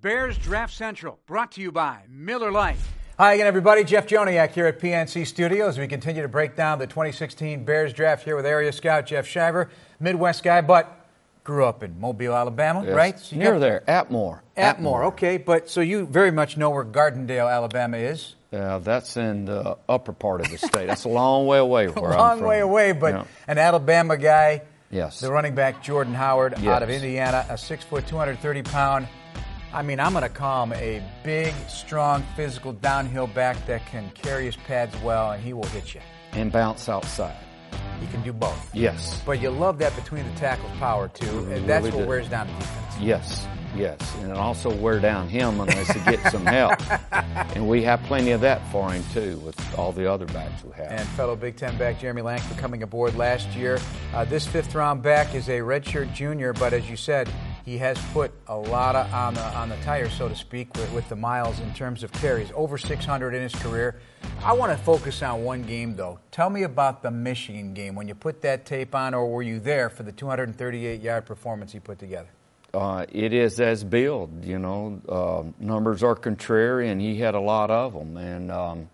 Bears Draft Central, brought to you by Miller Lite. Hi again, everybody. Jeff Joniak here at PNC Studios. We continue to break down the 2016 Bears draft here with area scout Jeff Shiver, Midwest guy, but grew up in Mobile, Alabama, yes. right? So near there, Atmore. Okay. But so you very much know where Gardendale, Alabama is? That's in the upper part of the state. That's a long way away where I'm from. A long way away, but an Alabama guy. Yes. The running back Jordan Howard out of Indiana, a 6 foot, 230-pound. I mean, I'm going to call him a big, strong, physical downhill back that can carry his pads well, and he will hit you. And bounce outside. He can do both. Yes. But you love that between the tackles power, too, and that's what wears down the defense. Yes. And it also wear down him unless he gets some help. And we have plenty of that for him, too, with all the other backs we have. And fellow Big Ten back Jeremy Langford coming aboard last year. This fifth-round back is a redshirt junior, but as you said, he has put a lot on the tire, so to speak, with the miles in terms of carries. Over 600 in his career. I want to focus on one game, though. Tell me about the Michigan game. When you put that tape on, or were you there for the 238-yard performance he put together? It is as billed, numbers are contrary, and he had a lot of them. And,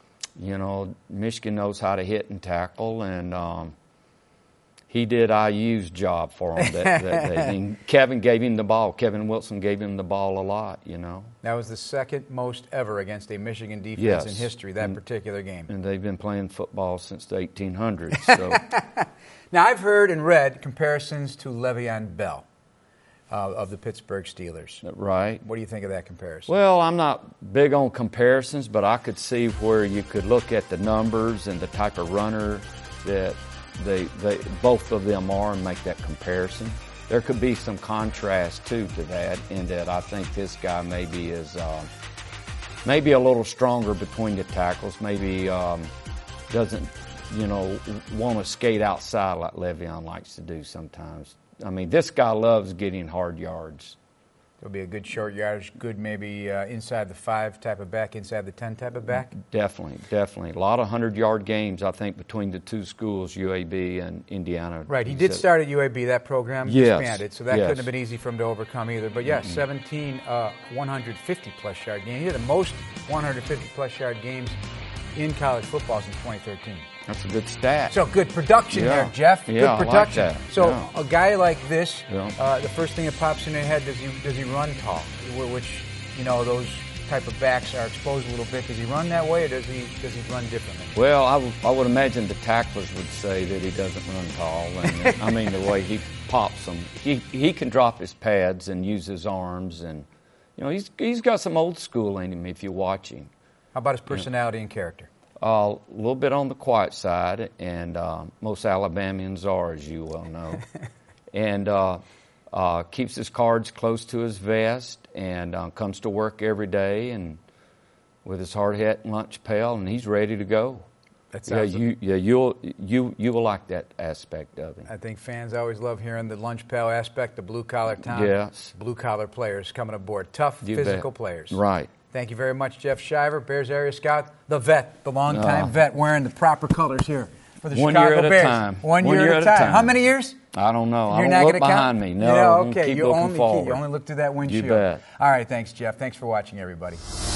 Michigan knows how to hit and tackle, and he did IU's job for him. And Kevin gave him the ball. Kevin Wilson gave him the ball a lot, That was the second most ever against a Michigan defense in history, that particular game. And they've been playing football since the 1800s. So. Now, I've heard and read comparisons to Le'Veon Bell. Of the Pittsburgh Steelers. Right. What do you think of that comparison? Well, I'm not big on comparisons, but I could see where you could look at the numbers and the type of runner that they both of them are and make that comparison. There could be some contrast, too, to that, in that I think this guy maybe is maybe a little stronger between the tackles, maybe doesn't, want to skate outside like Le'Veon likes to do sometimes. I mean, this guy loves getting hard yards. There'll be a good short yardage, good maybe inside the 5 type of back, inside the 10 type of back? Definitely. A lot of 100-yard games, I think, between the two schools, UAB and Indiana. Right. He did start at UAB. That program expanded, so that couldn't have been easy for him to overcome either. But, 17 150-plus yard games. He had the most 150-plus yard games in college football since 2013. That's a good stat. So good production there, Jeff. Good production. I like that. So a guy like this, the first thing that pops in your head, does he run tall? Which, those type of backs are exposed a little bit. Does he run that way, or does he run differently? Well, I would imagine the tacklers would say that he doesn't run tall. And, I mean, the way he pops them. He can drop his pads and use his arms. And, he's got some old school in him if you watch him. How about his personality and character? A little bit on the quiet side, and most Alabamians are, as you well know. And keeps his cards close to his vest, and comes to work every day, and with his hard hat and lunch pail, and he's ready to go. You will like that aspect of him. I think fans always love hearing the lunch pail aspect, the blue collar town. Yes, blue collar players coming aboard, tough physical players. Right. Thank you very much, Jeff Shiver, Bears area scout, the vet, the longtime vet, wearing the proper colors here for the Chicago Bears. 1 year at a time. How many years? I don't know. You're I don't look behind me. No, okay. keep looking forward. You only look through that windshield. You bet. All right, thanks, Jeff. Thanks for watching, everybody.